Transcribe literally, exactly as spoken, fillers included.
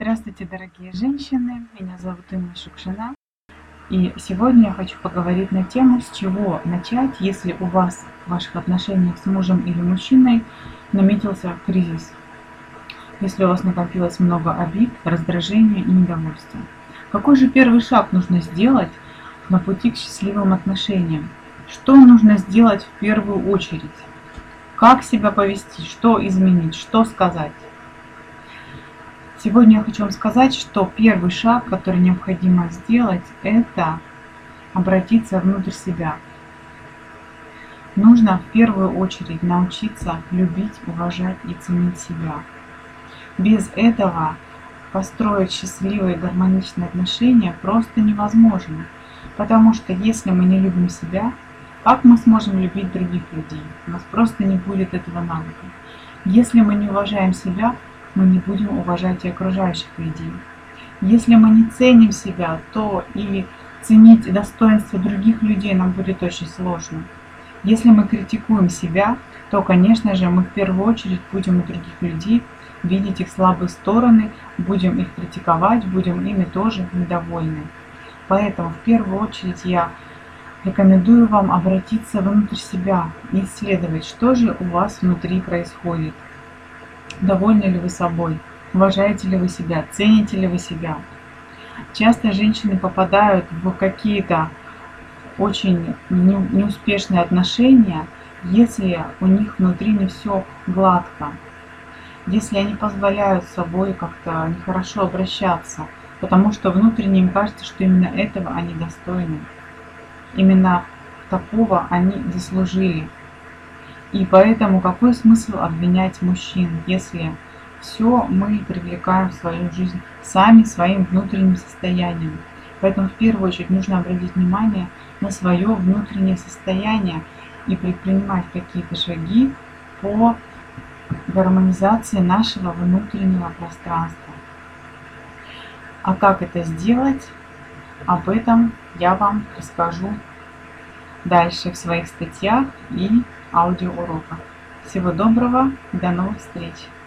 Здравствуйте, дорогие женщины! Меня зовут Инна Шукшина. И сегодня я хочу поговорить на тему, с чего начать, если у вас в ваших отношениях с мужем или мужчиной наметился кризис. Если у вас накопилось много обид, раздражения и недовольства. Какой же первый шаг нужно сделать на пути к счастливым отношениям? Что нужно сделать в первую очередь? Как себя повести? Что изменить? Что сказать? Сегодня я хочу вам сказать, что первый шаг, который необходимо сделать, это обратиться внутрь себя. Нужно в первую очередь научиться любить, уважать и ценить себя. Без этого построить счастливые гармоничные отношения просто невозможно. Потому что если мы не любим себя, как мы сможем любить других людей? У нас просто не будет этого навыка. Если мы не уважаем себя, мы не будем уважать и окружающих людей. Если мы не ценим себя, то и ценить достоинство других людей нам будет очень сложно. Если мы критикуем себя, то, конечно же, мы в первую очередь будем у других людей видеть их слабые стороны, будем их критиковать, будем ими тоже недовольны. Поэтому в первую очередь я рекомендую вам обратиться внутрь себя и исследовать, что же у вас внутри происходит. Довольны ли вы собой? Уважаете ли вы себя? Цените ли вы себя? Часто женщины попадают в какие-то очень неуспешные отношения, если у них внутри не все гладко. Если они позволяют с собой как-то нехорошо обращаться, потому что внутренне им кажется, что именно этого они достойны. Именно такого они заслужили. И поэтому какой смысл обвинять мужчин, если все мы привлекаем в свою жизнь сами своим внутренним состоянием. Поэтому в первую очередь нужно обратить внимание на свое внутреннее состояние и предпринимать какие-то шаги по гармонизации нашего внутреннего пространства. А как это сделать, об этом я вам расскажу дальше в своих статьях и аудиоуроках. Всего доброго, до новых встреч!